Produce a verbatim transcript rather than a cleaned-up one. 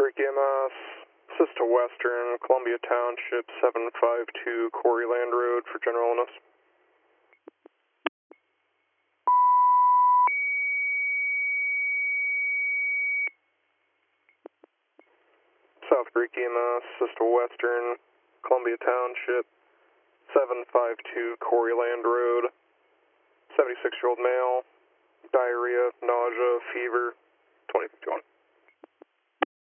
Greek E M S, assist to Western, Columbia Township, seven five two Quarry Land Road for general illness. South Greek E M S, assist to Western, Columbia Township, seven five two Quarry Land Road, seventy-six-year-old male, diarrhea, nausea, fever, twenty fifty-one.